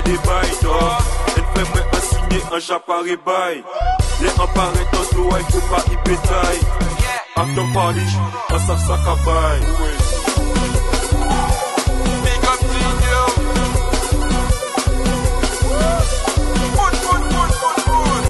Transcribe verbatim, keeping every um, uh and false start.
des bails, toi. Elle fait moi un signé, un japari bail. Les emparés dans l'eau, il faut pas y pétaille. After party, un sac sac à bail.